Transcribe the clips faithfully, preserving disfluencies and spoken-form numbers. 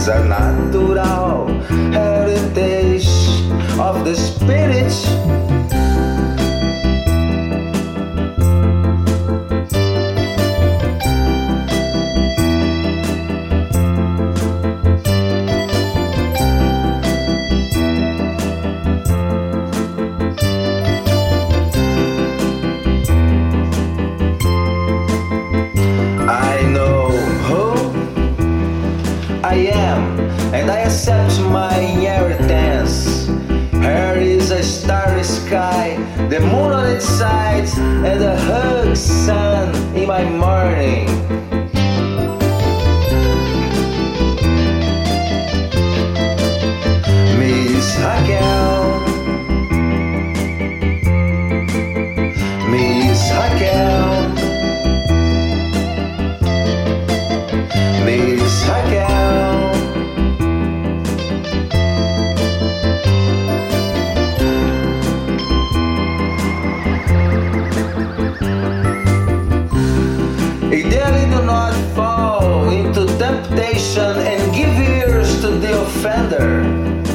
is a natural heritage of the spirit. I am, and I accept my inheritance. Here is a starry sky, the moon on its side, and a hug sun in my morning. Miss Raquel, Miss Raquel, Miss Raquel. Ideally, do not fall into temptation and give ears to the offender.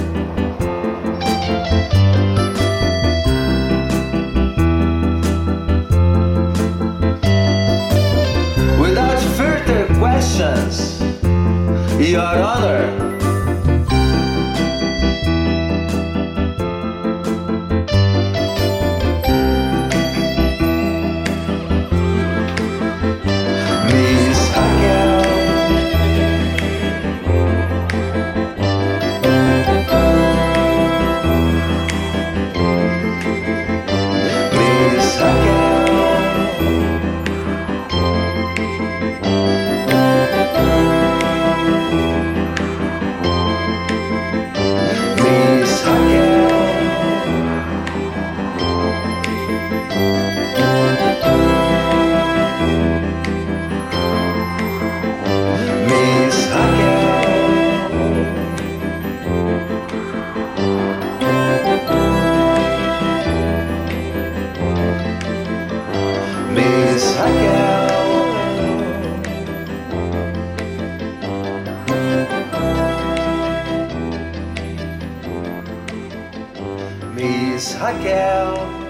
Without further questions, Your Honor. Miss Raquel, Miss Raquel.